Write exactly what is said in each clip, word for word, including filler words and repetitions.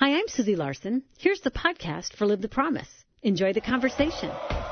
Hi, I'm Susie Larson. Here's the podcast for Live the Promise. Enjoy the conversation.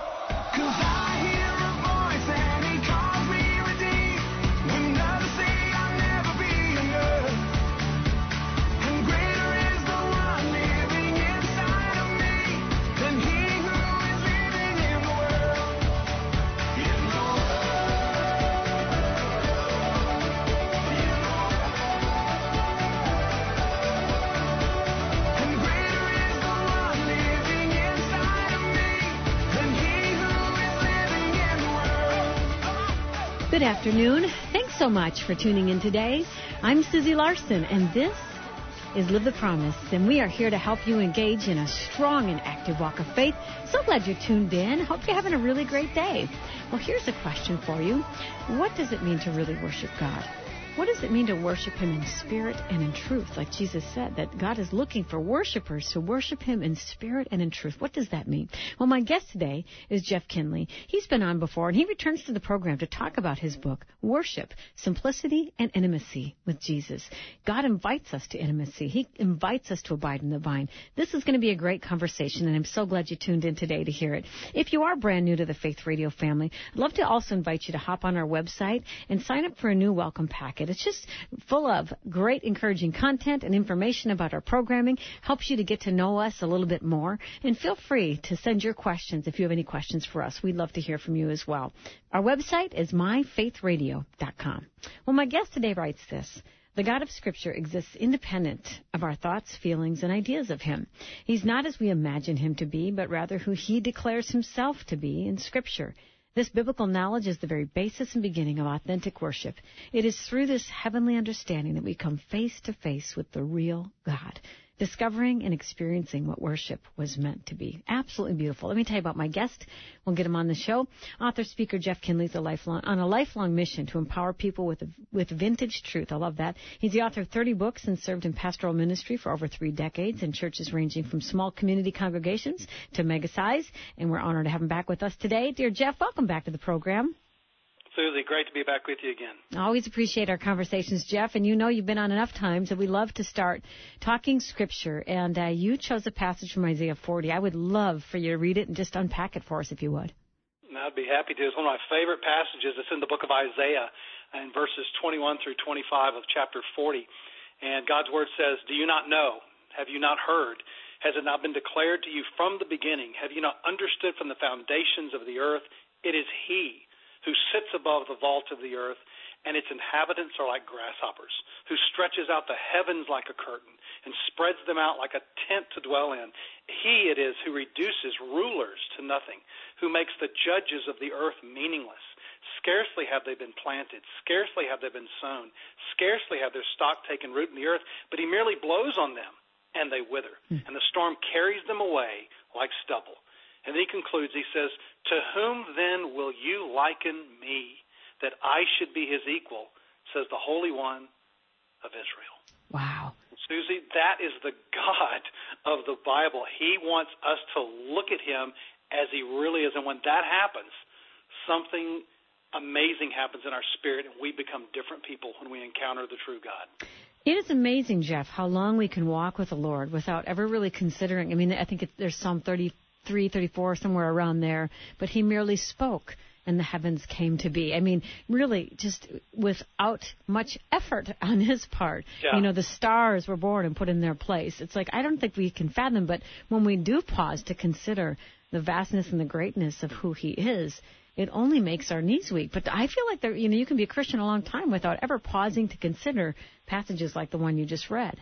Good afternoon. Thanks so much for tuning in today. I'm Susie Larson, and this is Live the Promise, and we are here to help you engage in a strong and active walk of faith. So glad you're tuned in. Hope you're having a really great day. Well, here's a question for you. What does it mean to really worship God? What does it mean to worship Him in spirit and in truth? Like Jesus said, that God is looking for worshipers to worship Him in spirit and in truth. What does that mean? Well, my guest today is Jeff Kinley. He's been on before, and he returns to the program to talk about his book, Worship, Simplicity and Intimacy with Jesus. God invites us to intimacy. He invites us to abide in the vine. This is going to be a great conversation, and I'm so glad you tuned in today to hear it. If you are brand new to the Faith Radio family, I'd love to also invite you to hop on our website and sign up for a new welcome packet. It's just full of great, encouraging content and information about our programming, helps you to get to know us a little bit more. And feel free to send your questions if you have any questions for us. We'd love to hear from you as well. Our website is my faith radio dot com. Well, my guest today writes this. The God of Scripture exists independent of our thoughts, feelings, and ideas of Him. He's not as we imagine Him to be, but rather who He declares Himself to be in Scripture. This biblical knowledge is the very basis and beginning of authentic worship. It is through this heavenly understanding that we come face to face with the real God, discovering and experiencing what worship was meant to be. Absolutely beautiful. Let me tell you about my guest. We'll get him on the show. Author, speaker Jeff Kinley is a lifelong, on a lifelong mission to empower people with, with vintage truth. I love that. He's the author of thirty books and served in pastoral ministry for over three decades in churches ranging from small community congregations to mega size. And we're honored to have him back with us today. Dear Jeff, welcome back to the program. Susie, great to be back with you again. I always appreciate our conversations, Jeff, and you know you've been on enough times that we love to start talking Scripture, and uh, you chose a passage from Isaiah forty. I would love for you to read it and just unpack it for us if you would. I'd be happy to. It's one of my favorite passages. It's in the book of Isaiah in verses twenty-one through twenty-five of chapter forty, and God's Word says, "Do you not know? Have you not heard? Has it not been declared to you from the beginning? Have you not understood from the foundations of the earth? It is He who sits above the vault of the earth, and its inhabitants are like grasshoppers, who stretches out the heavens like a curtain and spreads them out like a tent to dwell in. He it is who reduces rulers to nothing, who makes the judges of the earth meaningless. Scarcely have they been planted, scarcely have they been sown, scarcely have their stock taken root in the earth, but He merely blows on them, and they wither, mm. and the storm carries them away like stubble." And then he concludes, he says, "To whom then will you liken me, that I should be His equal, says the Holy One of Israel." Wow. Susie, that is the God of the Bible. He wants us to look at Him as He really is. And when that happens, something amazing happens in our spirit, and we become different people when we encounter the true God. It is amazing, Jeff, how long we can walk with the Lord without ever really considering. I mean, I think it, there's Psalm thirty-three, thirty-four, somewhere around there, but He merely spoke and the heavens came to be. I mean, really, just without much effort on His part. Yeah. You know, the stars were born and put in their place. It's like, I don't think we can fathom, but when we do pause to consider the vastness and the greatness of who He is, it only makes our knees weak. But I feel like there, you know, you can be a Christian a long time without ever pausing to consider passages like the one you just read.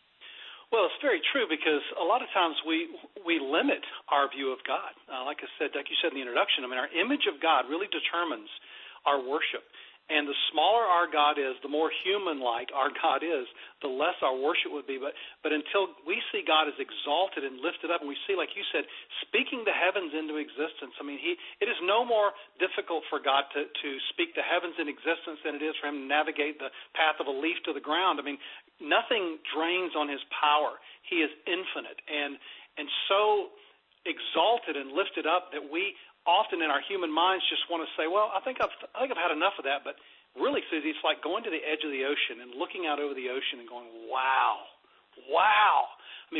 Well, it's very true, because a lot of times we we limit our view of God. Uh, like I said, like you said in the introduction, I mean, our image of God really determines our worship. And the smaller our God is, the more human-like our God is, the less our worship would be. But but until we see God as exalted and lifted up, and we see, like you said, speaking the heavens into existence, I mean, he it is no more difficult for God to, to speak the heavens in existence than it is for Him to navigate the path of a leaf to the ground. I mean, nothing drains on His power. He is infinite and and so exalted and lifted up that we often in our human minds just want to say, well, I think I've I think I've had enough of that. But really, Susie, it's like going to the edge of the ocean and looking out over the ocean and going, wow, wow. I mean,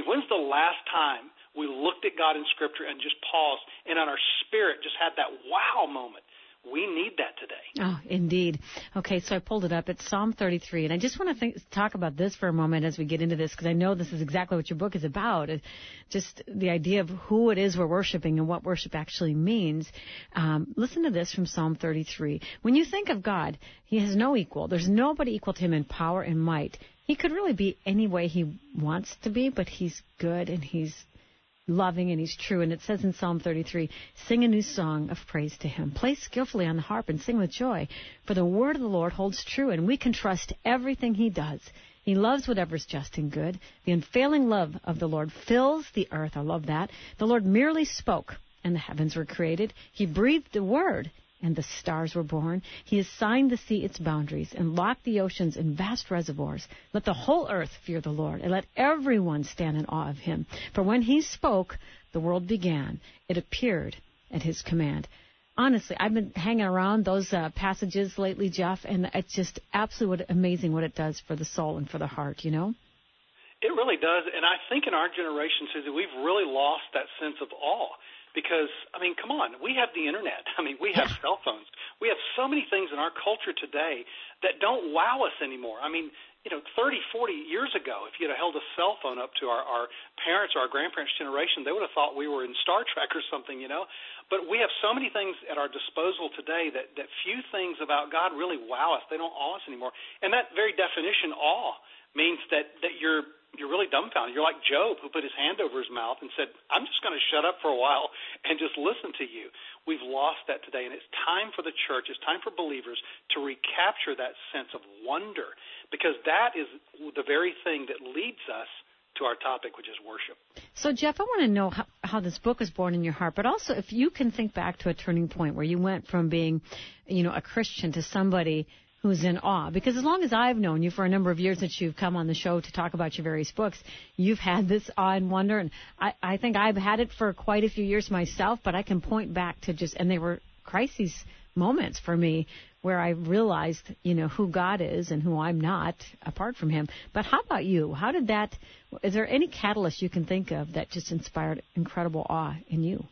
mean, when's the last time we looked at God in Scripture and just paused and on our spirit just had that wow moment? We need that today. Oh, indeed. Okay, so I pulled it up. It's Psalm thirty-three, and I just want to think, talk about this for a moment as we get into this, because I know this is exactly what your book is about, uh, just the idea of who it is we're worshiping and what worship actually means. Um, listen to this from Psalm thirty-three. When you think of God, he has no equal. There's nobody equal to him in power and might. He could really be any way he wants to be, but he's good and he's loving and he's true. And it says in Psalm thirty-three, sing a new song of praise to him. Play skillfully on the harp and sing with joy. For the word of the Lord holds true, and we can trust everything he does. He loves whatever's just and good. The unfailing love of the Lord fills the earth. I love that. The Lord merely spoke, and the heavens were created. He breathed the word, and the stars were born. He assigned the sea its boundaries and locked the oceans in vast reservoirs. Let the whole earth fear the Lord, and let everyone stand in awe of him. For when he spoke, the world began. It appeared at his command. Honestly, I've been hanging around those uh, passages lately, Jeff, and it's just absolutely amazing what it does for the soul and for the heart, you know? It really does, and I think in our generation, Susie, we've really lost that sense of awe. Because, I mean, come on, we have the Internet. I mean, we have cell phones. We have so many things in our culture today that don't wow us anymore. I mean, you know, thirty, forty years ago, if you'd have held a cell phone up to our, our parents or our grandparents' generation, they would have thought we were in Star Trek or something, you know. But we have so many things at our disposal today that, that few things about God really wow us. They don't awe us anymore. And that very definition, awe, means that, that you're you're really dumbfounded. You're like Job, who put his hand over his mouth and said, I'm just going to shut up for a while and just listen to you. We've lost that today, and it's time for the church, it's time for believers to recapture that sense of wonder, because that is the very thing that leads us to our topic, which is worship. So, Jeff, I want to know how, how this book was born in your heart, but also if you can think back to a turning point where you went from being, you know, a Christian to somebody who's in awe. Because as long as I've known you, for a number of years that you've come on the show to talk about your various books, you've had this awe and wonder. And I, I think I've had it for quite a few years myself, but I can point back to just, and they were crises moments for me where I realized, you know, who God is and who I'm not apart from him. But how about you? How did that, is there any catalyst you can think of that just inspired incredible awe in you?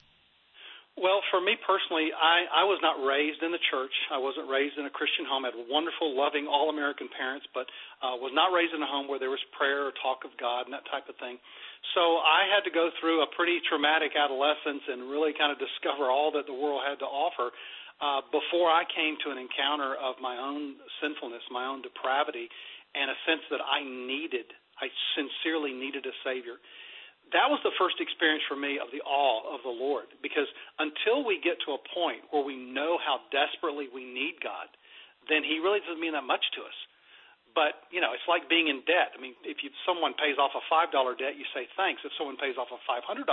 Well, for me personally, I, I was not raised in the church. I wasn't raised in a Christian home. I had wonderful, loving, all-American parents, but uh, was not raised in a home where there was prayer or talk of God and that type of thing. So I had to go through a pretty traumatic adolescence and really kind of discover all that the world had to offer uh, before I came to an encounter of my own sinfulness, my own depravity, and a sense that I needed, I sincerely needed a Savior. That was the first experience for me of the awe of the Lord, because until we get to a point where we know how desperately we need God, then he really doesn't mean that much to us. But, you know, it's like being in debt. I mean, if you, someone pays off a five dollar debt, you say thanks. If someone pays off a five hundred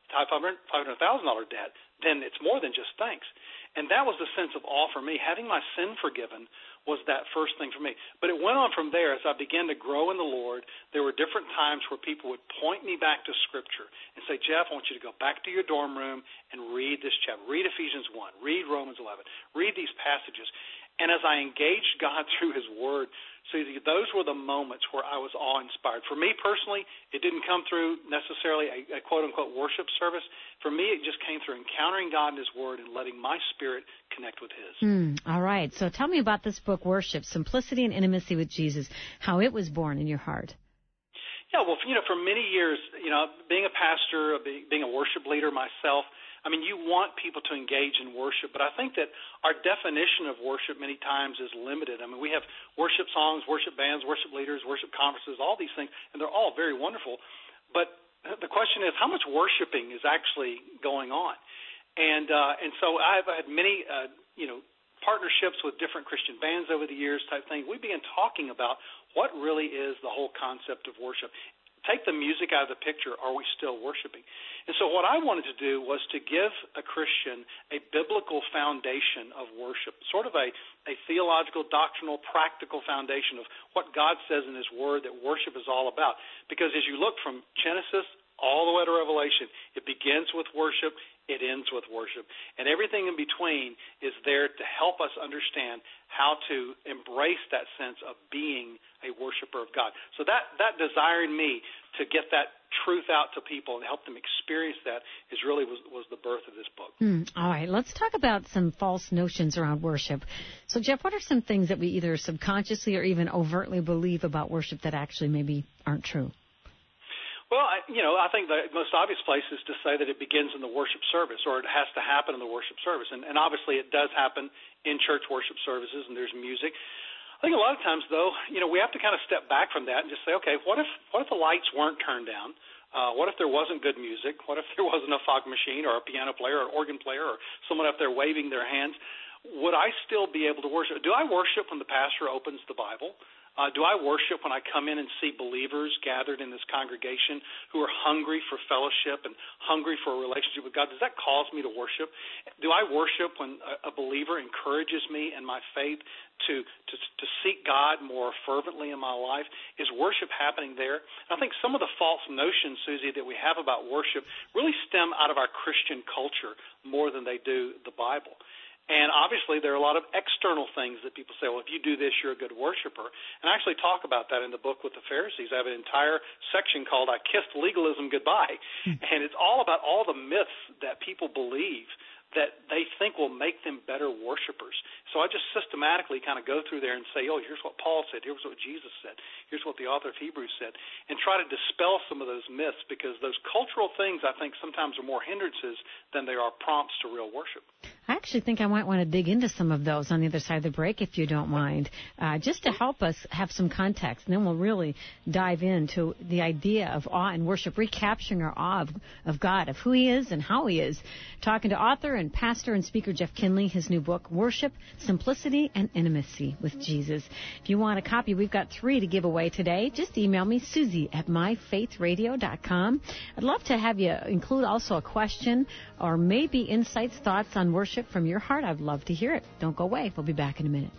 thousand dollars debt, then it's more than just thanks. And that was the sense of awe for me. Having my sin forgiven was that first thing for me. But it went on from there as I began to grow in the Lord. There were different times where people would point me back to Scripture and say, Jeff, I want you to go back to your dorm room and read this chapter. Read Ephesians one. Read Romans eleven. Read these passages. And as I engaged God through his word, so those were the moments where I was awe-inspired. For me personally, it didn't come through necessarily a, a quote-unquote worship service. For me, it just came through encountering God in his word and letting my spirit connect with his. Mm, all right. So tell me about this book, Worship, Simplicity and Intimacy with Jesus, how it was born in your heart. Yeah, well, you know, for many years, you know, being a pastor, being a worship leader myself, I mean, you want people to engage in worship, but I think that our definition of worship many times is limited. I mean, we have worship songs, worship bands, worship leaders, worship conferences, all these things, and they're all very wonderful. But the question is, how much worshiping is actually going on? And uh, and so I've had many, uh, you know, partnerships with different Christian bands over the years type thing. We began talking about what really is the whole concept of worship. Take the music out of the picture, are we still worshiping? And so what I wanted to do was to give a Christian a biblical foundation of worship, sort of a, a theological, doctrinal, practical foundation of what God says in his word that worship is all about. Because as you look from Genesis all the way to Revelation, it begins with worship, it ends with worship. And everything in between is there to help us understand how to embrace that sense of being a worshiper of God. So that, that desire in me to get that truth out to people and help them experience that is really was, was the birth of this book. Mm, all right, let's talk about some false notions around worship. So, Jeff, what are some things that we either subconsciously or even overtly believe about worship that actually maybe aren't true? Well, I, you know, I think the most obvious place is to say that it begins in the worship service, or it has to happen in the worship service. And, and obviously it does happen in church worship services, and there's music. I think a lot of times, though, you know, we have to kind of step back from that and just say, okay, what if what if the lights weren't turned down? Uh, what if there wasn't good music? What if there wasn't a fog machine or a piano player or an organ player or someone up there waving their hands? Would I still be able to worship? Do I worship when the pastor opens the Bible? Uh, do I worship when I come in and see believers gathered in this congregation who are hungry for fellowship and hungry for a relationship with God? Does that cause me to worship? Do I worship when a, a believer encourages me in my faith to, to to seek God more fervently in my life? Is worship happening there? I think some of the false notions, Susie, that we have about worship really stem out of our Christian culture more than they do the Bible. And obviously there are a lot of external things that people say, well, if you do this, you're a good worshiper. And I actually talk about that in the book with the Pharisees. I have an entire section called I Kissed Legalism Goodbye. And it's all about all the myths that people believe that they think will make them better worshipers. So I just systematically kind of go through there and say, oh, here's what Paul said, here's what Jesus said, here's what the author of Hebrews said, and try to dispel some of those myths, because those cultural things I think sometimes are more hindrances than they are prompts to real worship. I actually think I might want to dig into some of those on the other side of the break, if you don't mind, uh, just to help us have some context. And then we'll really dive into the idea of awe and worship, recapturing our awe of, of God, of who He is and how He is. Talking to author and pastor and speaker Jeff Kinley, his new book, Worship, Simplicity, and Intimacy with Jesus. If you want a copy, we've got three to give away today. Just email me, Susie at my faith radio dot com. I'd love to have you include also a question or maybe insights, thoughts on worship from your heart. I'd love to hear it. Don't go away. We'll be back in a minute.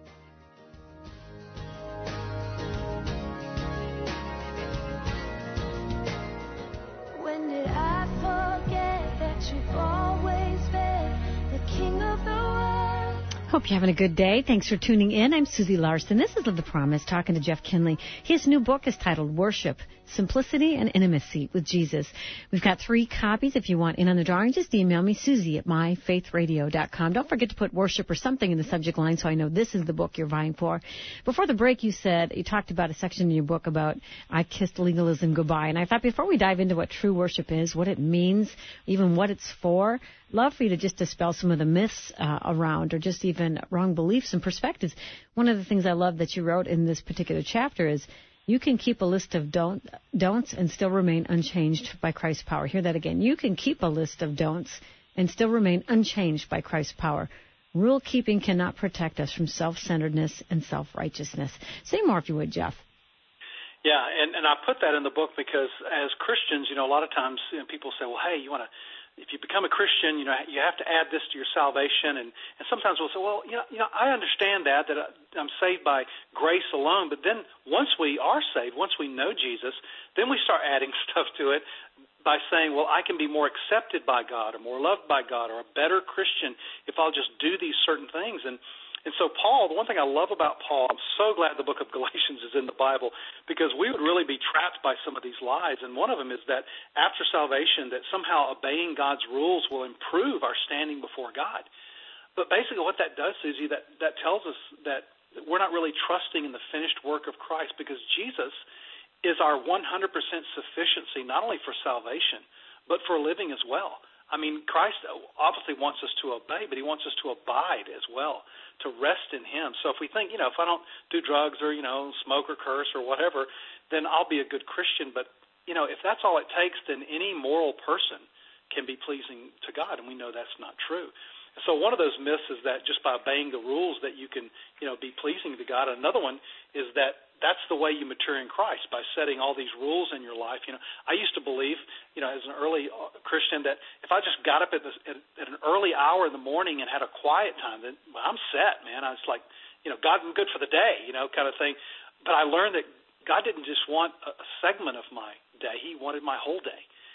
When did I forget that you've always been the king of the world? Hope you're having a good day. Thanks for tuning in. I'm Susie Larson. This is Live the Promise, talking to Jeff Kinley. His new book is titled Worship, Simplicity, and Intimacy with Jesus. We've got three copies. If you want in on the drawing, just email me, Susie at my faith radio dot com. Don't forget to put worship or something in the subject line so I know this is the book you're vying for. Before the break, you said, you talked about a section in your book about I Kissed Legalism Goodbye. And I thought before we dive into what true worship is, what it means, even what it's for, love for you to just dispel some of the myths uh, around, or just even wrong beliefs and perspectives. One of the things I love that you wrote in this particular chapter is you can keep a list of don't, don'ts and still remain unchanged by Christ's power. Hear that again. You can keep a list of don'ts and still remain unchanged by Christ's power. Rule keeping cannot protect us from self-centeredness and self-righteousness. Say more if you would, Jeff. Yeah, and, and I put that in the book because as Christians, you know, a lot of times you know, people say, well, hey, you want to, if you become a Christian, you know, you have to add this to your salvation. And, and sometimes we'll say, well, you know, you know, I understand that, that I'm saved by grace alone. But then once we are saved, once we know Jesus, then we start adding stuff to it by saying, well, I can be more accepted by God or more loved by God or a better Christian if I'll just do these certain things. And And so Paul, the one thing I love about Paul, I'm so glad the book of Galatians is in the Bible, because we would really be trapped by some of these lies. And one of them is that after salvation, that somehow obeying God's rules will improve our standing before God. But basically what that does, Susie, that, that tells us that we're not really trusting in the finished work of Christ, because Jesus is our one hundred percent sufficiency, not only for salvation, but for living as well. I mean, Christ obviously wants us to obey, but He wants us to abide as well, to rest in Him. So if we think, you know, if I don't do drugs or, you know, smoke or curse or whatever, then I'll be a good Christian. But, you know, if that's all it takes, then any moral person can be pleasing to God, and we know that's not true. So one of those myths is that just by obeying the rules that you can, you know, be pleasing to God. Another one is that that's the way you mature in Christ, by setting all these rules in your life. You know, I used to believe, you know, as an early Christian, that if I just got up at, this, at, at an early hour in the morning and had a quiet time, then well, I'm set, man. I was like, you know, God, I'm good for the day, you know, kind of thing. But I learned that God didn't just want a segment of my day. He wanted my whole day.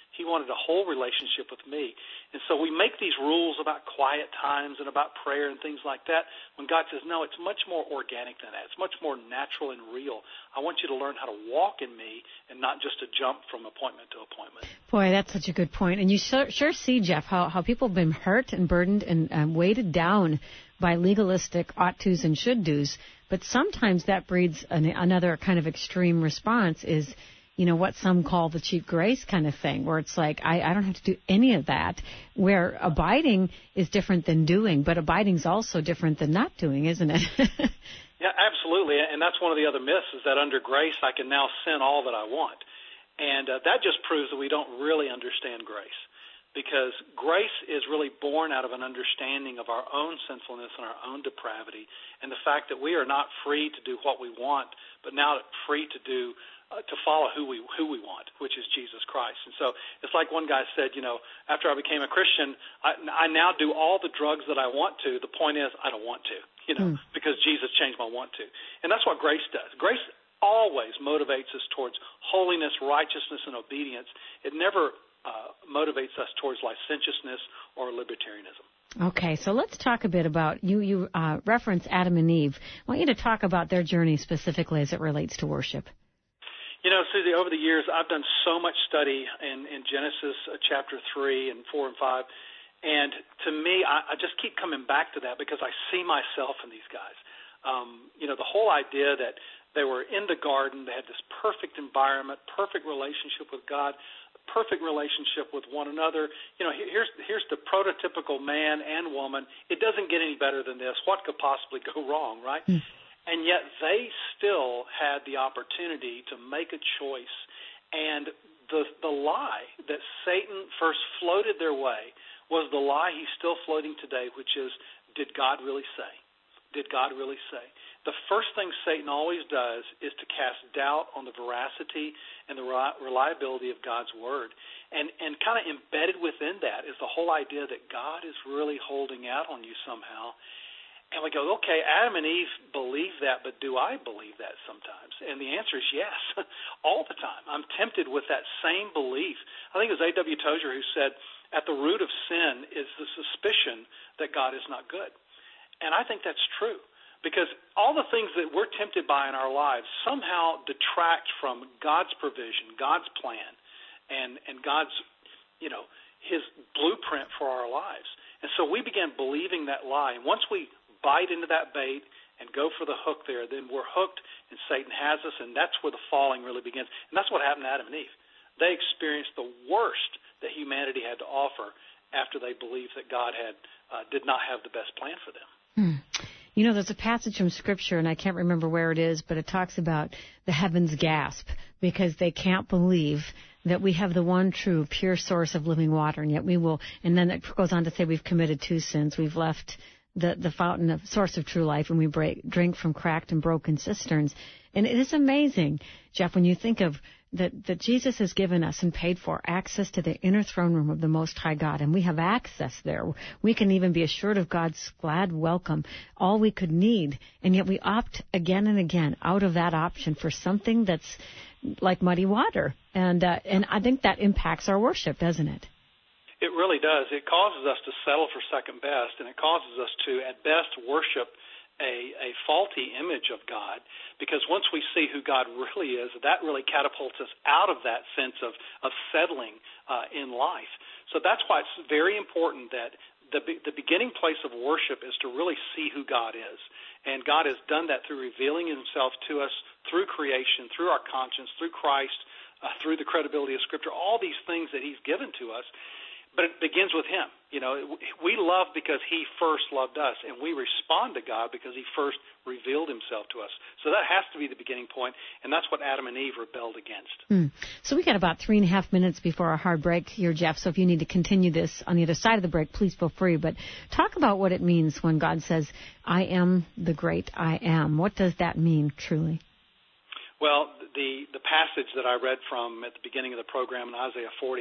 He wanted a whole relationship with me. And so we make these rules about quiet times and about prayer and things like that when God says, no, it's much more organic than that. It's much more natural and real. I want you to learn how to walk in me and not just to jump from appointment to appointment. Boy, that's such a good point. And you sure, sure see, Jeff, how, how people have been hurt and burdened and um, weighted down by legalistic ought-tos and should-dos. But sometimes that breeds an, another kind of extreme response is, you know, what some call the cheap grace kind of thing, where it's like, I, I don't have to do any of that, where abiding is different than doing, but abiding is also different than not doing, isn't it? Yeah, absolutely. And that's one of the other myths, is that under grace I can now sin all that I want. And uh, that just proves that we don't really understand grace, because grace is really born out of an understanding of our own sinfulness and our own depravity, and the fact that we are not free to do what we want, but now free to do Uh, to follow who we who we want, which is Jesus Christ. And so it's like one guy said, you know, after I became a Christian, I, I now do all the drugs that I want to. The point is, I don't want to, you know, mm. because Jesus changed my want to. And that's what grace does. Grace always motivates us towards holiness, righteousness, and obedience. It never uh, motivates us towards licentiousness or libertarianism. Okay, so let's talk a bit about, you, you uh, reference Adam and Eve. I want you to talk about their journey specifically as it relates to worship. You know, Susie, over the years, I've done so much study in, in Genesis uh, chapter three and four and five, and to me, I, I just keep coming back to that because I see myself in these guys. Um, you know, the whole idea that they were in the garden, they had this perfect environment, perfect relationship with God, perfect relationship with one another. You know, here's here's the prototypical man and woman. It doesn't get any better than this. What could possibly go wrong, right? Mm. And yet they still had the opportunity to make a choice. And the the lie that Satan first floated their way was the lie he's still floating today, which is, did God really say? Did God really say? The first thing Satan always does is to cast doubt on the veracity and the reliability of God's word. And, and kind of embedded within that is the whole idea that God is really holding out on you somehow. And we go, okay, Adam and Eve believe that, but do I believe that sometimes? And the answer is yes, all the time. I'm tempted with that same belief. I think it was A W Tozer who said, at the root of sin is the suspicion that God is not good. And I think that's true, because all the things that we're tempted by in our lives somehow detract from God's provision, God's plan, and, and God's, you know, his blueprint for our lives. And so we began believing that lie. And once we bite into that bait and go for the hook there, then we're hooked and Satan has us, and that's where the falling really begins. And that's what happened to Adam and Eve. They experienced the worst that humanity had to offer after they believed that God had uh, did not have the best plan for them. Hmm. You know, there's a passage from Scripture, and I can't remember where it is, but it talks about the heavens gasp because they can't believe that we have the one true, pure source of living water, and yet we will, and then it goes on to say we've committed two sins. We've left the, the fountain of source of true life, and we break, drink from cracked and broken cisterns. And it is amazing, Jeff, when you think of that, that Jesus has given us and paid for access to the inner throne room of the Most High God, and we have access there. We can even be assured of God's glad welcome, all we could need, and yet we opt again and again out of that option for something that's like muddy water. And uh, and I think that impacts our worship, doesn't it? It really does. It causes us to settle for second best, and it causes us to, at best, worship a, a faulty image of God, because once we see who God really is, that really catapults us out of that sense of, of settling uh, in life. So that's why it's very important that the, the beginning place of worship is to really see who God is. And God has done that through revealing himself to us through creation, through our conscience, through Christ, uh, through the credibility of Scripture, all these things that he's given to us. But it begins with him. You know, we love because he first loved us, and we respond to God because he first revealed himself to us. So that has to be the beginning point, and that's what Adam and Eve rebelled against. Mm. So we got about three and a half minutes before our hard break here, Jeff. So if you need to continue this on the other side of the break, please feel free. But talk about what it means when God says, I am the great I am. What does that mean, truly? Well, the, the passage that I read from at the beginning of the program in Isaiah forty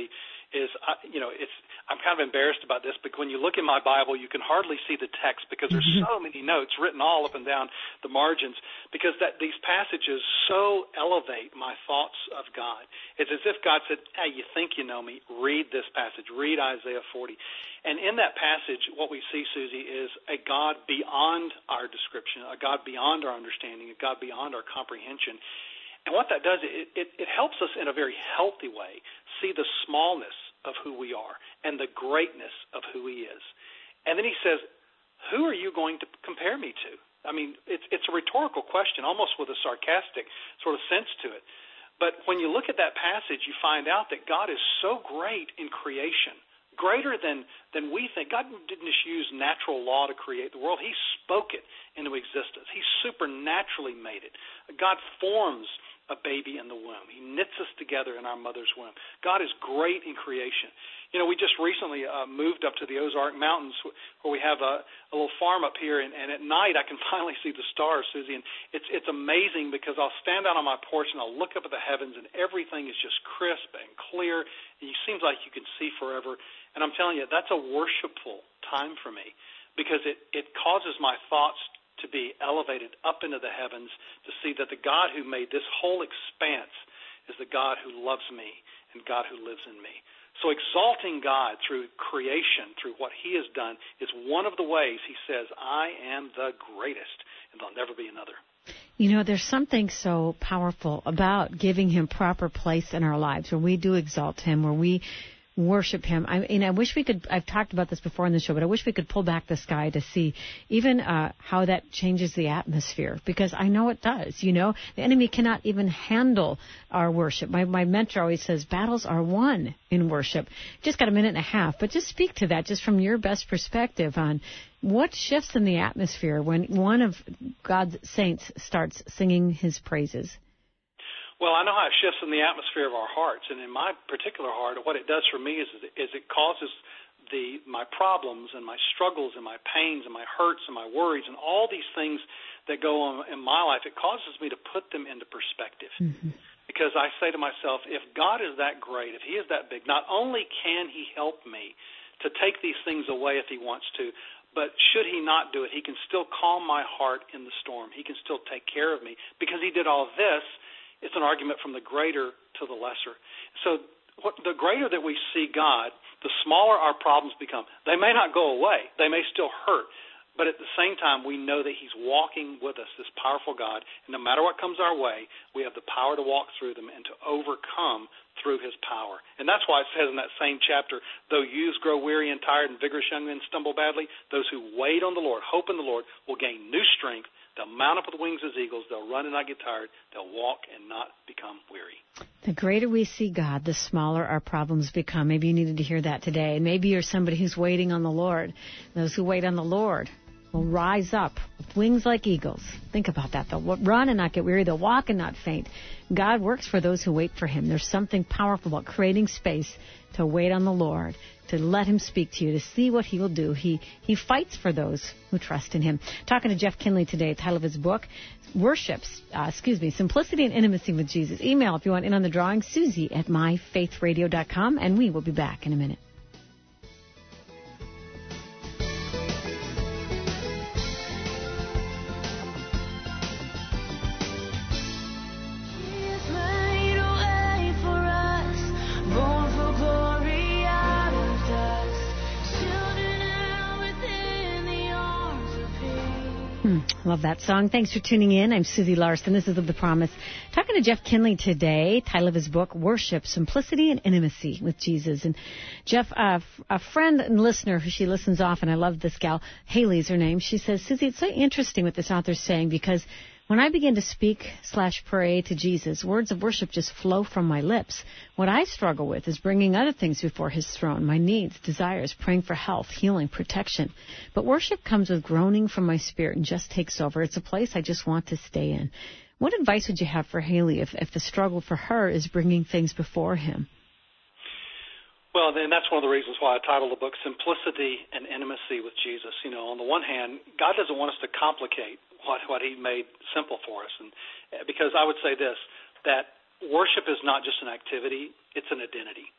is, uh, you know, it's I'm kind of embarrassed about this, but when you look in my Bible, you can hardly see the text because there's so many notes written all up and down the margins, because that these passages so elevate my thoughts of God. It's as if God said, hey, you think you know me, read this passage, read Isaiah forty. And in that passage, what we see, Susie, is a God beyond our description, a God beyond our understanding, a God beyond our comprehension. And what that does, it, it, it helps us in a very healthy way see the smallness of who we are and the greatness of who he is. And then he says, who are you going to compare me to? I mean, it's, it's a rhetorical question, almost with a sarcastic sort of sense to it. But when you look at that passage, you find out that God is so great in creation, greater than, than we think. God didn't just use natural law to create the world. He spoke it into existence. He supernaturally made it. God forms a baby in the womb. He knits us together in our mother's womb. God is great in creation. You know, we just recently uh, moved up to the Ozark Mountains where we have a, a little farm up here, and, and at night I can finally see the stars, Susie, and it's it's amazing because I'll stand out on my porch and I'll look up at the heavens and everything is just crisp and clear, and it seems like you can see forever. And I'm telling you, that's a worshipful time for me because it, it causes my thoughts to be elevated up into the heavens to see that the God who made this whole expanse is the God who loves me and God who lives in me. So exalting God through creation, through what he has done, is one of the ways he says, I am the greatest, and there'll never be another. You know, there's something so powerful about giving him proper place in our lives, where we do exalt him, where we worship him. I mean, I wish we could, I've talked about this before in the show, but I wish we could pull back the sky to see even uh, how that changes the atmosphere, because I know it does. You know, the enemy cannot even handle our worship. My, my mentor always says battles are won in worship. Just got a minute and a half, but just speak to that just from your best perspective on what shifts in the atmosphere when one of God's saints starts singing his praises. Well, I know how it shifts in the atmosphere of our hearts, and in my particular heart, what it does for me is, is it causes the my problems and my struggles and my pains and my hurts and my worries and all these things that go on in my life, it causes me to put them into perspective. Mm-hmm. Because I say to myself, if God is that great, if he is that big, not only can he help me to take these things away if he wants to, but should he not do it, he can still calm my heart in the storm. He can still take care of me. Because he did all this, it's an argument from the greater to the lesser. So what, the greater that we see God, the smaller our problems become. They may not go away. They may still hurt. But at the same time, we know that he's walking with us, this powerful God. And no matter what comes our way, we have the power to walk through them and to overcome through his power. And that's why it says in that same chapter, though youths grow weary and tired and vigorous young men stumble badly, those who wait on the Lord, hope in the Lord, will gain new strength. They'll mount up with wings as eagles. They'll run and not get tired. They'll walk and not become weary. The greater we see God, the smaller our problems become. Maybe you needed to hear that today. Maybe you're somebody who's waiting on the Lord. Those who wait on the Lord will rise up with wings like eagles. Think about that. They'll run and not get weary. They'll walk and not faint. God works for those who wait for him. There's something powerful about creating space to wait on the Lord, to let him speak to you, to see what he will do. He he fights for those who trust in him. Talking to Jeff Kinley today, title of his book, Worships, uh, excuse me, Simplicity and Intimacy with Jesus. Email if you want in on the drawing, Susie at my faith radio dot com, and we will be back in a minute. Love that song. Thanks for tuning in. I'm Susie Larson. This is Live the Promise. Talking to Jeff Kinley today, title of his book, Worship, Simplicity and Intimacy with Jesus. And Jeff, uh, a friend and listener who she listens often, I love this gal, Haley is her name. She says, Susie, it's so interesting what this author's saying, because when I begin to speak slash pray to Jesus, words of worship just flow from my lips. What I struggle with is bringing other things before his throne, my needs, desires, praying for health, healing, protection. But worship comes with groaning from my spirit and just takes over. It's a place I just want to stay in. What advice would you have for Haley if, if the struggle for her is bringing things before him? Well, then that's one of the reasons why I titled the book Simplicity and Intimacy with Jesus. You know, on the one hand, God doesn't want us to complicate what, what he made simple for us. And because I would say this, that worship is not just an activity, it's an identity.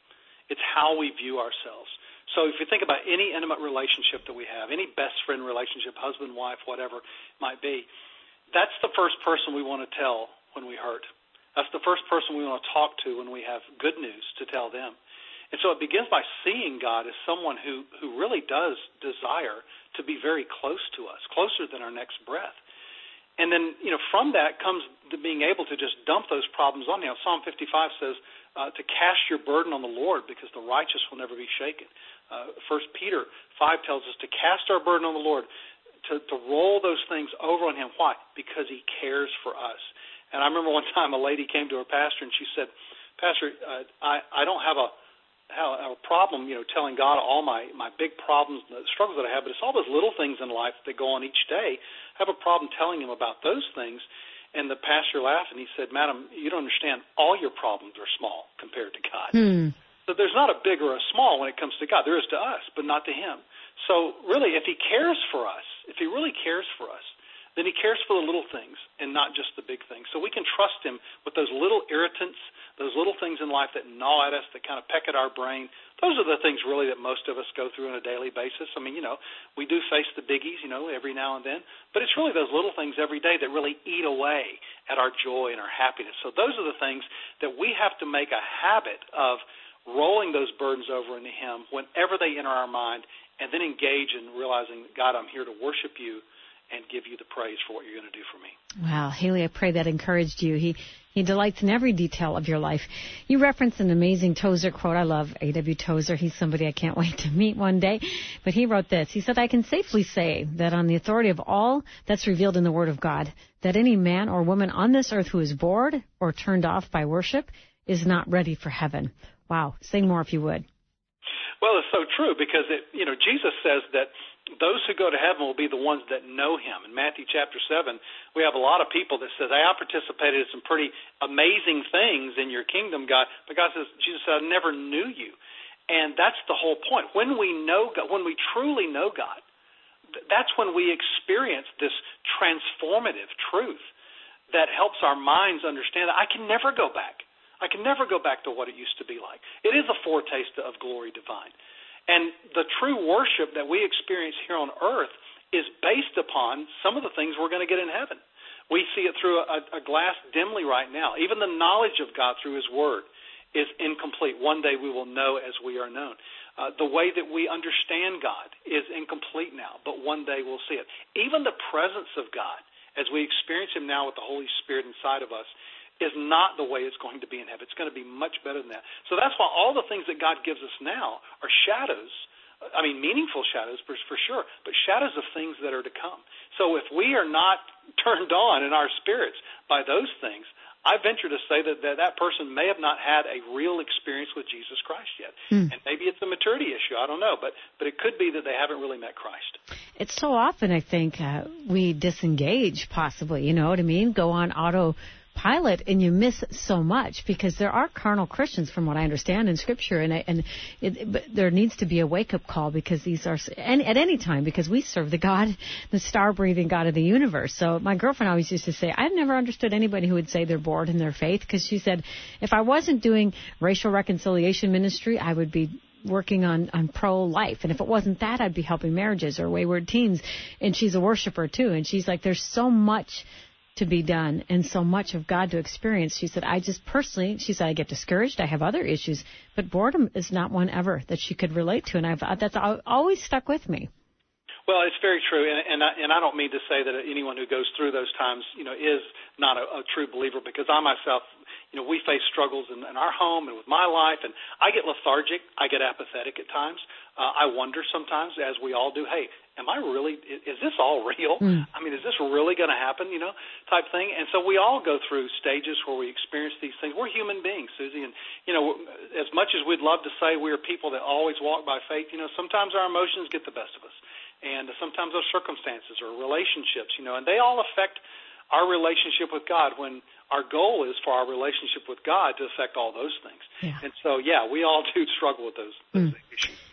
It's how we view ourselves. So if you think about any intimate relationship that we have, any best friend relationship, husband, wife, whatever it might be, that's the first person we want to tell when we hurt. That's the first person we want to talk to when we have good news to tell them. And so it begins by seeing God as someone who, who really does desire to be very close to us, closer than our next breath. And then, you know, from that comes the being able to just dump those problems on him. Psalm fifty-five says uh, to cast your burden on the Lord because the righteous will never be shaken. Uh, First Peter five tells us to cast our burden on the Lord, to, to roll those things over on him. Why? Because he cares for us. And I remember one time a lady came to her pastor and she said, Pastor, uh, I, I don't have a, have a problem, you know, telling God all my, my big problems and the struggles that I have, but it's all those little things in life that go on each day. I have a problem telling him about those things. And the pastor laughed and he said, Madam, you don't understand. All your problems are small compared to God. Hmm. So there's not a big or a small when it comes to God. There is to us, but not to him. So really, if he cares for us, if he really cares for us, then he cares for the little things and not just the big things. So we can trust him with those little irritants, those little things in life that gnaw at us, that kind of peck at our brain. Those are the things really that most of us go through on a daily basis. I mean, you know, we do face the biggies, you know, every now and then. But it's really those little things every day that really eat away at our joy and our happiness. So those are the things that we have to make a habit of rolling those burdens over into him whenever they enter our mind, and then engage in realizing, God, I'm here to worship you and give you the praise for what you're going to do for me. Wow, Haley, I pray that encouraged you. He he delights in every detail of your life. You referenced an amazing Tozer quote. I love A W Tozer. He's somebody I can't wait to meet one day. But he wrote this. He said, I can safely say that on the authority of all that's revealed in the Word of God, that any man or woman on this earth who is bored or turned off by worship is not ready for heaven. Wow. Say more if you would. Well, it's so true because, it, you know, Jesus says that those who go to heaven will be the ones that know him. In Matthew chapter seven, we have a lot of people that says, hey, I participated in some pretty amazing things in your kingdom, God. But God says, Jesus said, I never knew you. And that's the whole point. When we know God, when we truly know God, that's when we experience this transformative truth that helps our minds understand that I can never go back. I can never go back to what it used to be like. It is a foretaste of glory divine. And the true worship that we experience here on earth is based upon some of the things we're going to get in heaven. We see it through a, a glass dimly right now. Even the knowledge of God through his word is incomplete. One day we will know as we are known. Uh, the way that we understand God is incomplete now, but one day we'll see it. Even the presence of God, as we experience him now with the Holy Spirit inside of us, is not the way it's going to be in heaven. It's going to be much better than that. So that's why all the things that God gives us now are shadows, I mean meaningful shadows for, for sure, but shadows of things that are to come. So if we are not turned on in our spirits by those things, I venture to say that that, that person may have not had a real experience with Jesus Christ yet. Hmm. And maybe it's a maturity issue, I don't know, but, but it could be that they haven't really met Christ. It's so often, I think, uh, we disengage possibly, you know what I mean, go on auto pilot, and you miss so much because there are carnal Christians, from what I understand in Scripture, and I, and it, but there needs to be a wake-up call because these are, and at any time, because we serve the God, the star-breathing God of the universe. So my girlfriend always used to say, I've never understood anybody who would say they're bored in their faith, because she said, if I wasn't doing racial reconciliation ministry, I would be working on, on pro-life. And if it wasn't that, I'd be helping marriages or wayward teens. And she's a worshiper, too. And she's like, there's so much to be done and so much of God to experience. She said, I just personally, she said, I get discouraged. I have other issues, but boredom is not one ever that she could relate to. And I've, that's always stuck with me. Well, it's very true, and and I, and I don't mean to say that anyone who goes through those times, you know, is not a, a true believer, because I myself, you know, we face struggles in, in our home and with my life, and I get lethargic, I get apathetic at times. Uh, I wonder sometimes, as we all do, hey, am I really, is, is this all real? Mm. I mean, is this really going to happen, you know, type thing? And so we all go through stages where we experience these things. We're human beings, Susie, and, you know, as much as we'd love to say we're people that always walk by faith, you know, sometimes our emotions get the best of us. And sometimes those circumstances or relationships, you know, and they all affect our relationship with God, when our goal is for our relationship with God to affect all those things. Yeah. And so, yeah, we all do struggle with those, those mm. issues.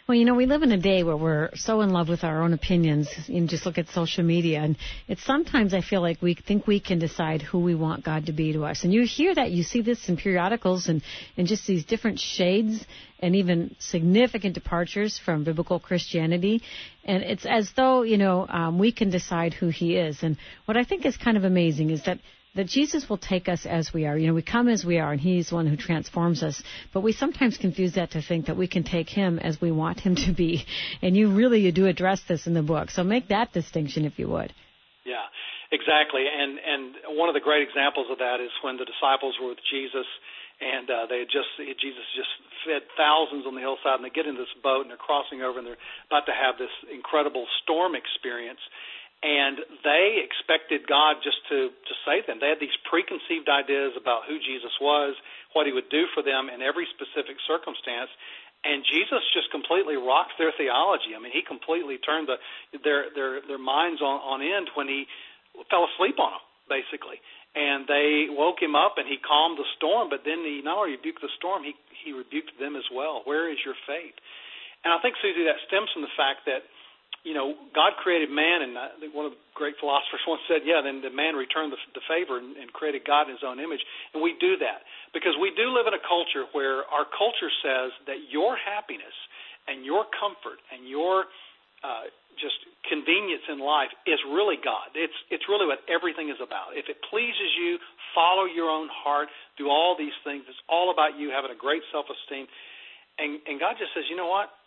Well, you know, we live in a day where we're so in love with our own opinions. You know, just look at social media. And it's sometimes I feel like we think we can decide who we want God to be to us. And you hear that. You see this in periodicals and, and just these different shades and even significant departures from biblical Christianity. And it's as though, you know, um, we can decide who he is. And what I think is kind of amazing is that that Jesus will take us as we are. You know, we come as we are, and he's the one who transforms us. But we sometimes confuse that to think that we can take him as we want him to be. And you really you do address this in the book. So make that distinction, if you would. Yeah, exactly. And and one of the great examples of that is when the disciples were with Jesus, and uh, they had just Jesus just fed thousands on the hillside, and they get in this boat, and they're crossing over, and they're about to have this incredible storm experience. And they expected God just to, to save them. They had these preconceived ideas about who Jesus was, what he would do for them in every specific circumstance. And Jesus just completely rocked their theology. I mean, he completely turned the, their their their minds on, on end when he fell asleep on them, basically. And they woke him up, and he calmed the storm. But then he not only rebuked the storm, he, he rebuked them as well. Where is your faith? And I think, Susie, that stems from the fact that, you know, God created man, and I think one of the great philosophers once said, yeah, then the man returned the, the favor and, and created God in his own image. And we do that because we do live in a culture where our culture says that your happiness and your comfort and your uh, just convenience in life is really God. It's it's really what everything is about. If it pleases you, follow your own heart, do all these things. It's all about you having a great self-esteem. And, and God just says, you know what?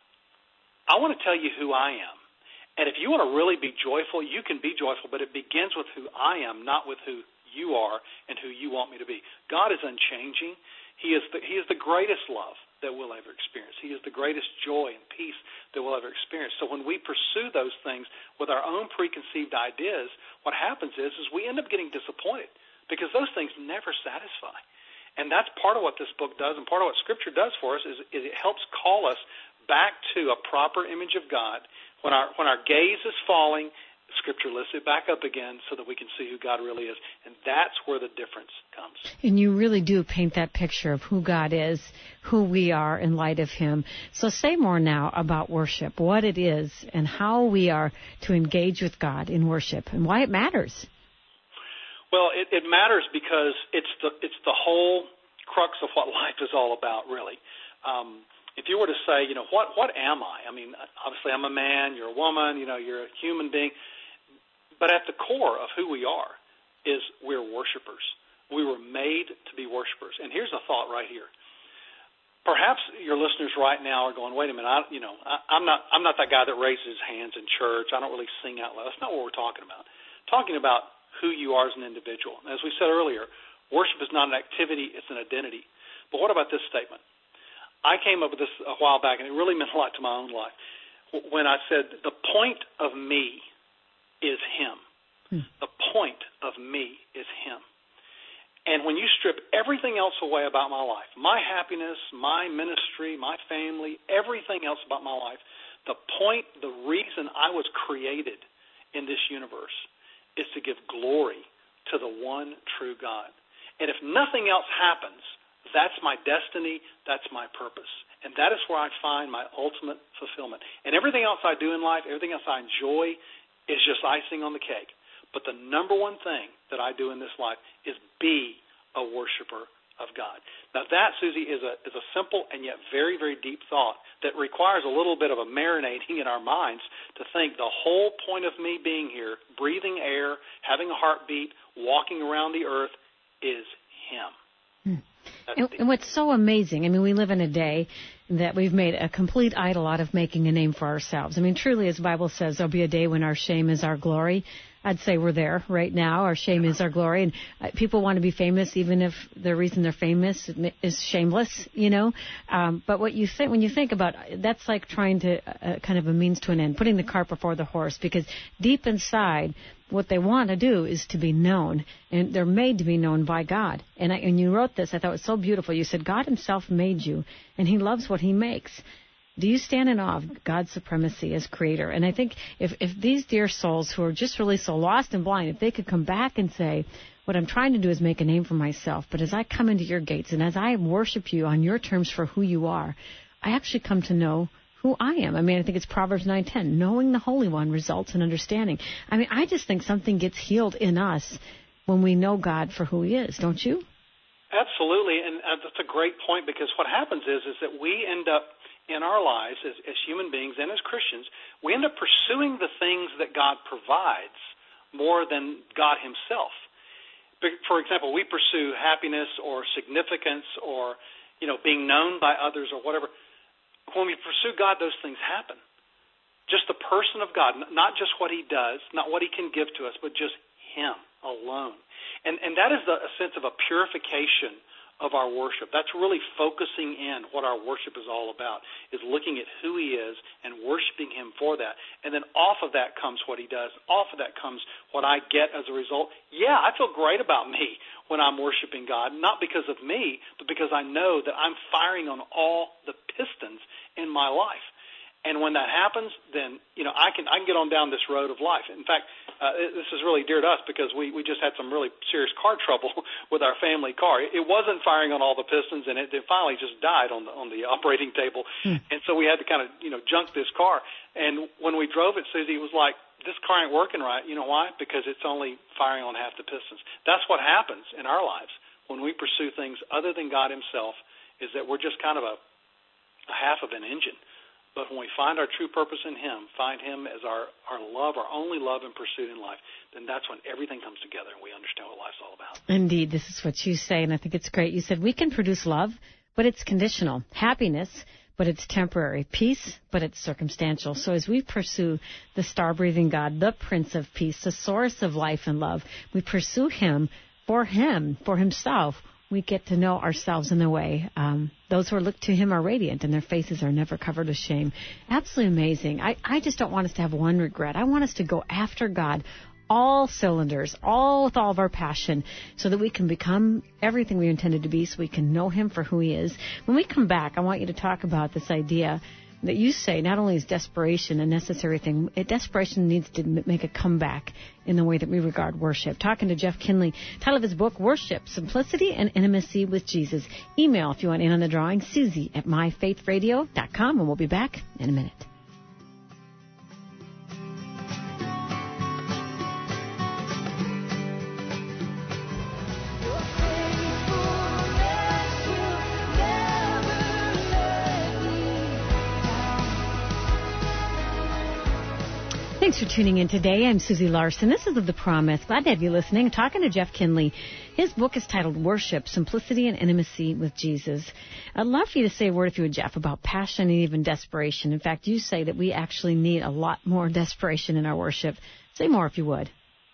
I want to tell you who I am. And if you want to really be joyful, you can be joyful, but it begins with who I am, not with who you are and who you want me to be. God is unchanging. He is the, he is the greatest love that we'll ever experience. He is the greatest joy and peace that we'll ever experience. So when we pursue those things with our own preconceived ideas, what happens is, is we end up getting disappointed because those things never satisfy. And that's part of what this book does, and part of what Scripture does for us is, is it helps call us back to a proper image of God. When our when our gaze is falling, Scripture lifts it back up again so that we can see who God really is. And that's where the difference comes. And you really do paint that picture of who God is, who we are in light of him. So say more now about worship, what it is, and how we are to engage with God in worship, and why it matters. Well, it, it matters because it's the it's the whole crux of what life is all about, really. Um If you were to say, you know, what what am I? I mean, obviously I'm a man, you're a woman, you know, you're a human being. But at the core of who we are is we're worshipers. We were made to be worshipers. And here's a thought right here. Perhaps your listeners right now are going, wait a minute, I, you know, I, I'm not I'm not that guy that raises his hands in church. I don't really sing out loud. That's not what we're talking about. We're talking about who you are as an individual. As we said earlier, worship is not an activity, it's an identity. But what about this statement? I came up with this a while back, and it really meant a lot to my own life, when I said, the point of me is him. Hmm. The point of me is him. And when you strip everything else away about my life, my happiness, my ministry, my family, everything else about my life, the point, the reason I was created in this universe is to give glory to the one true God. And if nothing else happens, that's my destiny, that's my purpose. And that is where I find my ultimate fulfillment. And everything else I do in life, everything else I enjoy is just icing on the cake. But the number one thing that I do in this life is be a worshiper of God. Now that, Susie, is a is a simple and yet very, very deep thought that requires a little bit of a marinating in our minds to think the whole point of me being here, breathing air, having a heartbeat, walking around the earth, is him. Hmm. And, and what's so amazing, I mean, we live in a day that we've made a complete idol out of making a name for ourselves. I mean, truly, as the Bible says, there'll be a day when our shame is our glory. I'd say we're there right now. Our shame is our glory. And uh, people want to be famous, even if the reason they're famous is shameless, you know. Um, but what you think, when you think about it, that's like trying to uh, kind of a means to an end, putting the cart before the horse, because deep inside, what they want to do is to be known, and they're made to be known by God. And, I, and you wrote this, I thought it was so beautiful. You said, God himself made you, and he loves what he makes. Do you stand in awe of God's supremacy as creator? And I think if, if these dear souls who are just really so lost and blind, if they could come back and say, what I'm trying to do is make a name for myself, but as I come into your gates and as I worship you on your terms for who you are, I actually come to know who I am. I mean, I think it's Proverbs nine ten. Knowing the Holy One results in understanding. I mean, I just think something gets healed in us when we know God for who he is, don't you? Absolutely, and uh, that's a great point, because what happens is is that we end up in our lives as, as human beings and as Christians, we end up pursuing the things that God provides more than God himself. For example, we pursue happiness or significance or, you know, being known by others or whatever. When we pursue God, those things happen. Just the person of God, not just what he does, not what he can give to us, but just him alone. And and that is the, a sense of a purification of our worship. That's really focusing in what our worship is all about, is looking at who he is and worshiping him for that. And then off of that comes what he does. Off of that comes what I get as a result. Yeah, I feel great about me when I'm worshiping God, not because of me, but because I know that I'm firing on all the pistons in my life. And when that happens, then, you know, I can I can get on down this road of life. In fact, uh, this is really dear to us because we, we just had some really serious car trouble with our family car. It wasn't firing on all the pistons, and it, it finally just died on the on the operating table. Hmm. And so we had to kind of, you know, junk this car. And when we drove it, Susie, it was like, this car ain't working right. You know why? Because it's only firing on half the pistons. That's what happens in our lives when we pursue things other than God himself, is that we're just kind of a, a half of an engine. But when we find our true purpose in him, find him as our, our love, our only love and pursuit in life, then that's when everything comes together and we understand what life's all about. Indeed, this is what you say, and I think it's great. You said we can produce love, but it's conditional. Happiness, but it's temporary. Peace, but it's circumstantial. So as we pursue the star-breathing God, the Prince of Peace, the source of life and love, we pursue him for him, for himself. We get to know ourselves in a way. Um, those who look to him are radiant, and their faces are never covered with shame. Absolutely amazing. I, I just don't want us to have one regret. I want us to go after God, all cylinders, all with all of our passion, so that we can become everything we intended to be, so we can know him for who he is. When we come back, I want you to talk about this idea that you say not only is desperation a necessary thing, it, desperation needs to make a comeback in the way that we regard worship. Talking to Jeff Kinley, title of his book, Worship, Simplicity and Intimacy with Jesus. Email if you want in on the drawing, Susie at my faith radio dot com, and we'll be back in a minute. Thanks for tuning in today. I'm Susie Larson. This is Of the Promise. Glad to have you listening. Talking to Jeff Kinley. His book is titled Worship, Simplicity and Intimacy with Jesus. I'd love for you to say a word, if you would, Jeff, about passion and even desperation. In fact, you say that we actually need a lot more desperation in our worship. Say more, if you would.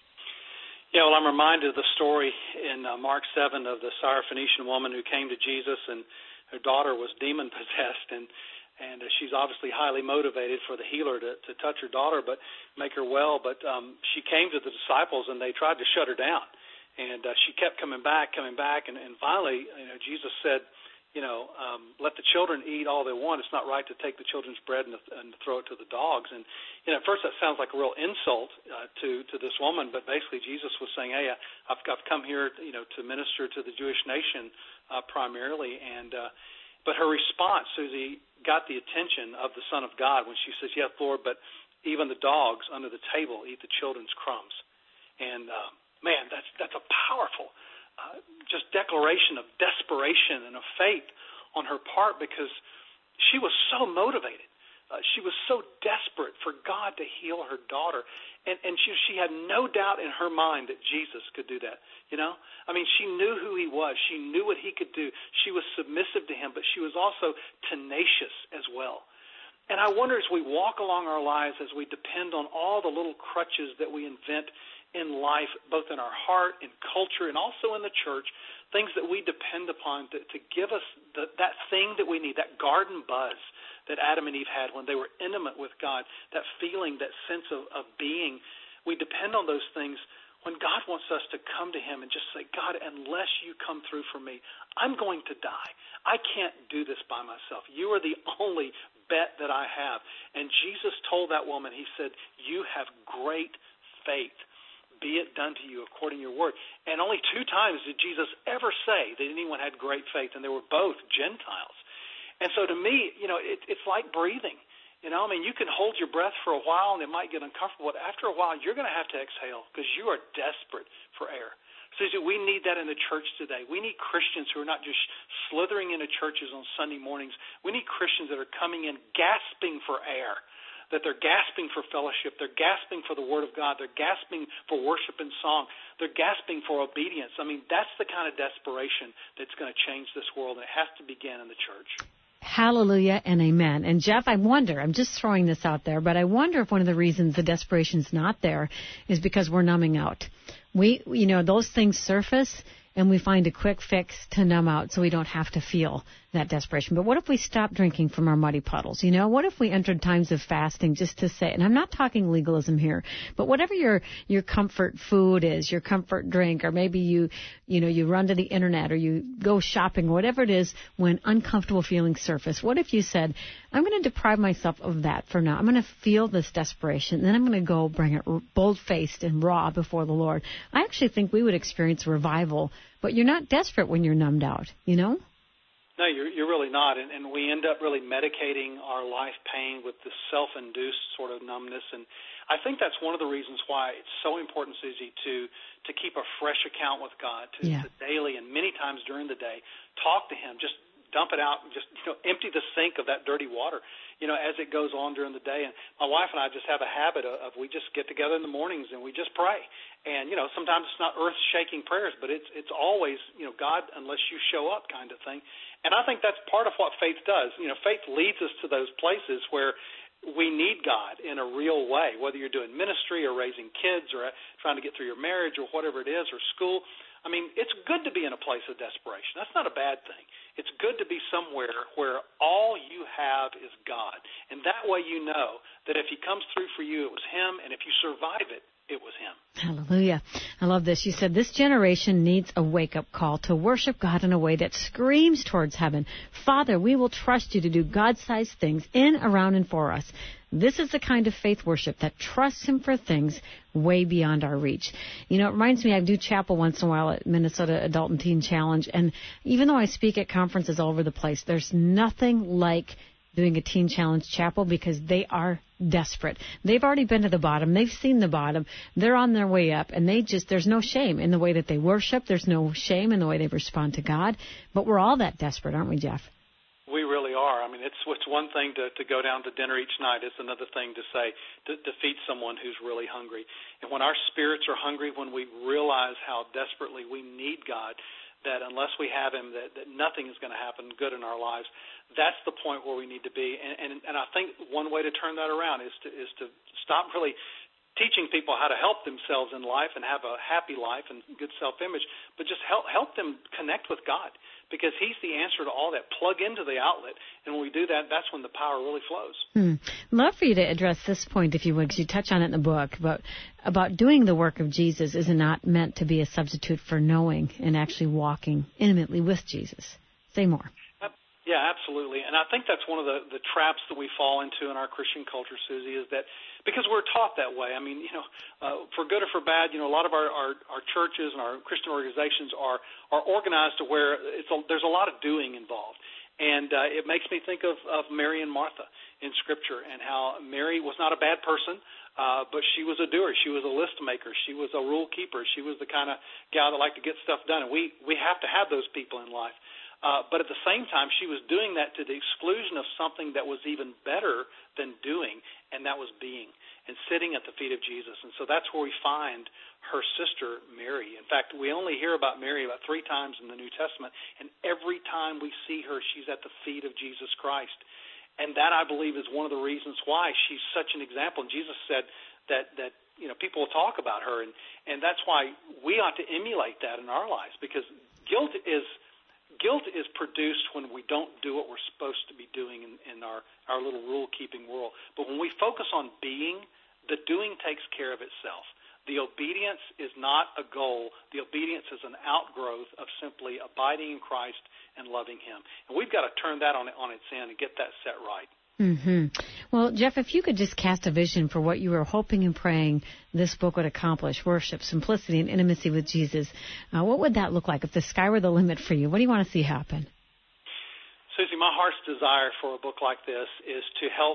Yeah, well, I'm reminded of the story in uh, Mark seven of the Syrophoenician woman who came to Jesus, and her daughter was demon-possessed, and And uh, she's obviously highly motivated for the healer to, to touch her daughter, but make her well. But um, she came to the disciples, and they tried to shut her down. And uh, she kept coming back, coming back. And, and finally, you know, Jesus said, you know, um, let the children eat all they want. It's not right to take the children's bread and, and throw it to the dogs. And, you know, at first that sounds like a real insult uh, to, to this woman, but basically Jesus was saying, hey, I've, I've come here, you know, to minister to the Jewish nation uh, primarily. And uh, but her response, Susie, got the attention of the Son of God when she says, yes, Lord, but even the dogs under the table eat the children's crumbs. And, uh, man, that's that's a powerful uh, just declaration of desperation and of faith on her part, because she was so motivated. Uh, she was so desperate for God to heal her daughter. And, and she, she had no doubt in her mind that Jesus could do that, you know? I mean, she knew who he was. She knew what he could do. She was submissive to him, but she was also tenacious as well. And I wonder, as we walk along our lives, as we depend on all the little crutches that we invent in life, both in our heart, in culture, and also in the church, things that we depend upon to, to give us the, that thing that we need, that garden buzz that Adam and Eve had when they were intimate with God, that feeling, that sense of, of being. We depend on those things when God wants us to come to him and just say, God, unless you come through for me, I'm going to die. I can't do this by myself. You are the only bet that I have. And Jesus told that woman, he said, you have great faith. Be it done to you according to your word. And only two times did Jesus ever say that anyone had great faith, and they were both Gentiles. And so to me, you know, it, it's like breathing. You know, I mean, you can hold your breath for a while and it might get uncomfortable, but after a while you're going to have to exhale because you are desperate for air. So we need that in the church today. We need Christians who are not just slithering into churches on Sunday mornings. We need Christians that are coming in gasping for air, that they're gasping for fellowship. They're gasping for the Word of God. They're gasping for worship and song. They're gasping for obedience. I mean, that's the kind of desperation that's going to change this world, and it has to begin in the church. Hallelujah and amen. And Jeff, I wonder, I'm just throwing this out there, but I wonder if one of the reasons the desperation's not there is because we're numbing out. We, you know, those things surface and we find a quick fix to numb out so we don't have to feel that desperation. But what if we stop drinking from our muddy puddles? You know, what if we entered times of fasting just to say, and I'm not talking legalism here, but whatever your your comfort food is, your comfort drink, or maybe you, you know, you run to the internet or you go shopping, whatever it is, when uncomfortable feelings surface, what if you said, I'm going to deprive myself of that for now. I'm going to feel this desperation, and then I'm going to go bring it bold-faced and raw before the Lord. I actually think we would experience revival, but you're not desperate when you're numbed out, you know? No, you're, you're really not, and, and we end up really medicating our life pain with this self-induced sort of numbness, and I think that's one of the reasons why it's so important, Susie, to to keep a fresh account with God, to, yeah. to daily and many times during the day talk to Him, just dump it out, and just you know empty the sink of that dirty water, you know, as it goes on during the day. And my wife and I just have a habit of, of we just get together in the mornings and we just pray. And, you know, sometimes it's not earth-shaking prayers, but it's it's always, you know, God, unless you show up kind of thing. And I think that's part of what faith does. You know, faith leads us to those places where we need God in a real way, whether you're doing ministry or raising kids or trying to get through your marriage or whatever it is, or school. I mean, it's good to be in a place of desperation. That's not a bad thing. It's good to be somewhere where all you have is God. And that way you know that if He comes through for you, it was Him, and if you survive it, it was Him. Hallelujah. I love this. You said this generation needs a wake-up call to worship God in a way that screams towards heaven. Father, we will trust You to do God-sized things in, around, and for us. This is the kind of faith worship that trusts Him for things way beyond our reach. You know, it reminds me, I do chapel once in a while at Minnesota Adult and Teen Challenge, and even though I speak at conferences all over the place, there's nothing like doing a Teen Challenge chapel because they are desperate. They've already been to the bottom. They've seen the bottom. They're on their way up, and they just, there's no shame in the way that they worship. There's no shame in the way they respond to God. But we're all that desperate, aren't we, Jeff? We really are. I mean, it's it's one thing to, to go down to dinner each night. It's another thing to say, to, to feed someone who's really hungry. And when our spirits are hungry, when we realize how desperately we need God, that unless we have Him, that, that nothing is going to happen good in our lives, that's the point where we need to be. And, and, and I think one way to turn that around is to is to stop really teaching people how to help themselves in life and have a happy life and good self-image, but just help help them connect with God, because He's the answer to all that. Plug into the outlet, and when we do that, that's when the power really flows. Hmm. I'd love for you to address this point, if you would, because you touch on it in the book, about, about doing the work of Jesus is not meant to be a substitute for knowing and actually walking intimately with Jesus. Say more. Yeah, absolutely. And I think that's one of the, the traps that we fall into in our Christian culture, Susie, is that because we're taught that way. I mean, you know, uh, for good or for bad, you know, a lot of our, our, our churches and our Christian organizations are, are organized to where it's a, there's a lot of doing involved. And uh, it makes me think of, of Mary and Martha in Scripture, and how Mary was not a bad person, uh, but she was a doer. She was a list maker. She was a rule keeper. She was the kind of gal that liked to get stuff done. And we, we have to have those people in life. Uh, but at the same time, she was doing that to the exclusion of something that was even better than doing, and that was being and sitting at the feet of Jesus. And so that's where we find her sister, Mary. In fact, we only hear about Mary about three times in the New Testament, and every time we see her, she's at the feet of Jesus Christ. And that, I believe, is one of the reasons why she's such an example. And Jesus said that, that you know, people will talk about her, and, and that's why we ought to emulate that in our lives, because guilt is Guilt is produced when we don't do what we're supposed to be doing in, in our, our little rule-keeping world. But when we focus on being, the doing takes care of itself. The obedience is not a goal. The obedience is an outgrowth of simply abiding in Christ and loving Him. And we've got to turn that on, on its end and get that set right. Mm-hmm. Well, Jeff, if you could just cast a vision for what you were hoping and praying this book would accomplish, worship, simplicity, and intimacy with Jesus, uh, what would that look like if the sky were the limit for you? What do you want to see happen? Susie, my heart's desire for a book like this is to help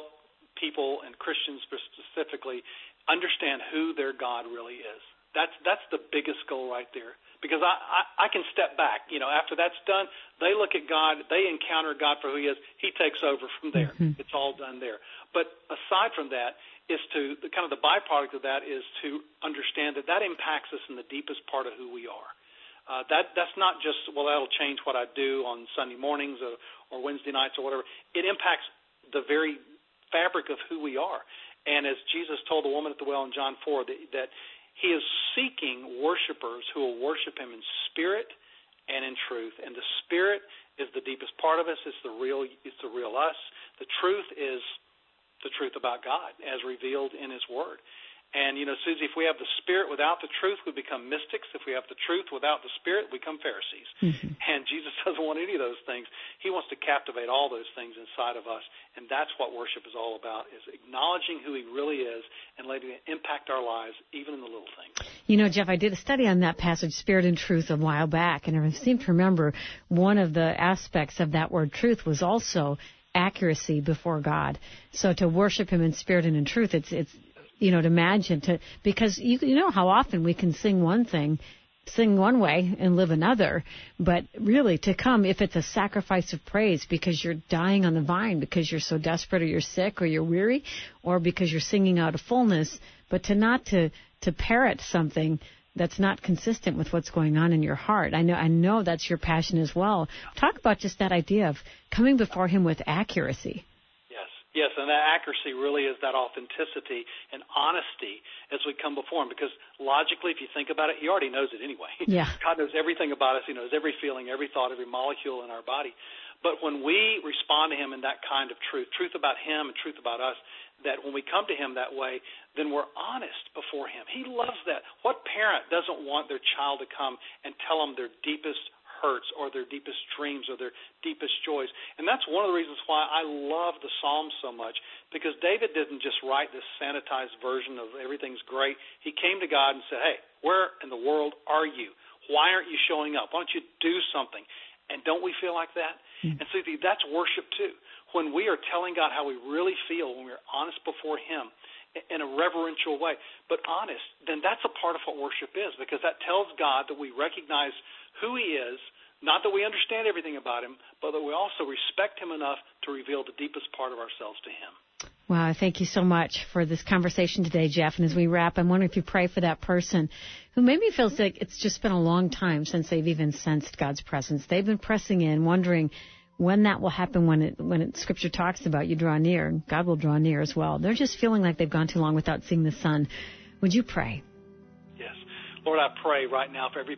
people and Christians specifically understand who their God really is. That's that's the biggest goal right there. Because I, I, I can step back. You know, after that's done, they look at God, they encounter God for who he is. He takes over from there. Mm-hmm. It's all done there. But aside from that, is to the kind of the byproduct of that is to understand that that impacts us in the deepest part of who we are. Uh, that that's not just, well, that'll change what I do on Sunday mornings or, or Wednesday nights or whatever. It impacts the very fabric of who we are. And as Jesus told the woman at the well in John four, that, that he is seeking worshipers who will worship him in spirit and in truth. And the spirit is the deepest part of us. It's the real, it's the real us. The truth is the truth about God as revealed in his word. And, you know, Susie, if we have the Spirit without the truth, we become mystics. If we have the truth without the Spirit, we become Pharisees. Mm-hmm. And Jesus doesn't want any of those things. He wants to captivate all those things inside of us. And that's what worship is all about, is acknowledging who he really is and letting it impact our lives, even in the little things. You know, Jeff, I did a study on that passage, Spirit and Truth, a while back. And I seem to remember one of the aspects of that word truth was also accuracy before God. So to worship him in spirit and in truth, it's it's you know, to imagine, to because you, you know how often we can sing one thing, sing one way and live another, but really to come, if it's a sacrifice of praise because you're dying on the vine, because you're so desperate or you're sick or you're weary, or because you're singing out of fullness, but to not to, to parrot something that's not consistent with what's going on in your heart. I know, I know that's your passion as well. Talk about just that idea of coming before him with accuracy. Yes, and that accuracy really is that authenticity and honesty as we come before him, because logically, if you think about it, he already knows it anyway. Yeah. God knows everything about us. He knows every feeling, every thought, every molecule in our body. But when we respond to him in that kind of truth, truth about him and truth about us, that when we come to him that way, then we're honest before him. He loves that. What parent doesn't want their child to come and tell them their deepest hurts or their deepest dreams or their deepest joys? And that's one of the reasons why I love the Psalms so much, because David didn't just write this sanitized version of everything's great. He came to God and said, hey, where in the world are you? Why aren't you showing up? Why don't you do something? And don't we feel like that? Mm. And so that's worship too. When we are telling God how we really feel, when we're honest before him in a reverential way, but honest, then that's a part of what worship is, because that tells God that we recognize who he is, not that we understand everything about him, but that we also respect him enough to reveal the deepest part of ourselves to him. Wow, thank you so much for this conversation today, Jeff. And as we wrap, I'm wondering if you pray for that person who maybe feels like it's just been a long time since they've even sensed God's presence. They've been pressing in, wondering when that will happen, when it when it, Scripture talks about you draw near, and God will draw near as well. They're just feeling like they've gone too long without seeing the sun. Would you pray? Yes. Lord, I pray right now for every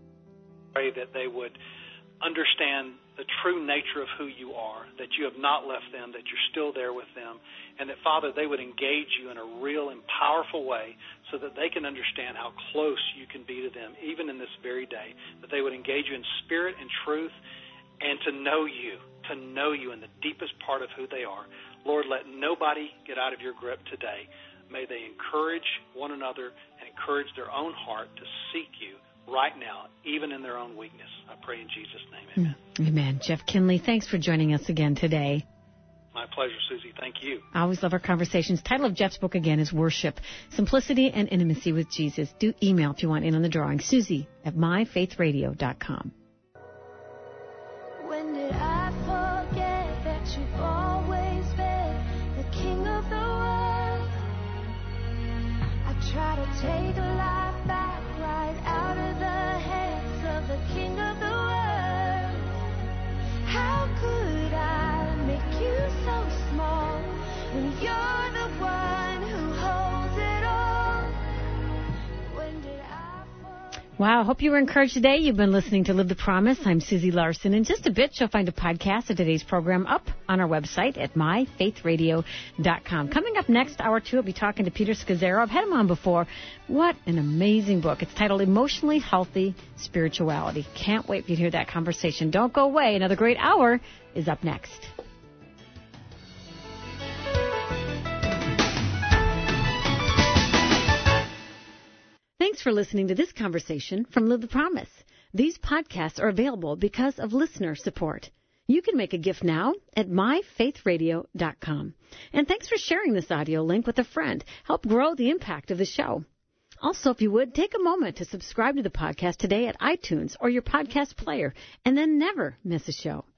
pray that they would understand the true nature of who you are, that you have not left them, that you're still there with them, and that, Father, they would engage you in a real and powerful way so that they can understand how close you can be to them, even in this very day, that they would engage you in spirit and truth, and to know you, to know you in the deepest part of who they are. Lord, let nobody get out of your grip today. May they encourage one another and encourage their own heart to seek you right now, even in their own weakness. I pray in Jesus' name, amen. Amen. Jeff Kinley, thanks for joining us again today. My pleasure, Susie. Thank you. I always love our conversations. Title of Jeff's book again is Worship, Simplicity and Intimacy with Jesus. Do email if you want in on the drawing. Susie at my faith radio dot com. When did I forget that you've always been the king of the world? I try to take life back right out of the hands of the king of the world. How could I make you so small when you're the one who holds it all? When did I forget? Wow, hope you were encouraged today. You've been listening to Live the Promise. I'm Susie Larson. In just a bit, you'll find a podcast of today's program up on our website at my faith radio dot com. Coming up next, hour two, I'll be talking to Peter Scazzero. I've had him on before. What an amazing book. It's titled Emotionally Healthy Spirituality. Can't wait for you to hear that conversation. Don't go away. Another great hour is up next. Thanks for listening to this conversation from Live the Promise. These podcasts are available because of listener support. You can make a gift now at my faith radio dot com. And thanks for sharing this audio link with a friend. Help grow the impact of the show. Also, if you would, take a moment to subscribe to the podcast today at iTunes or your podcast player, and then never miss a show.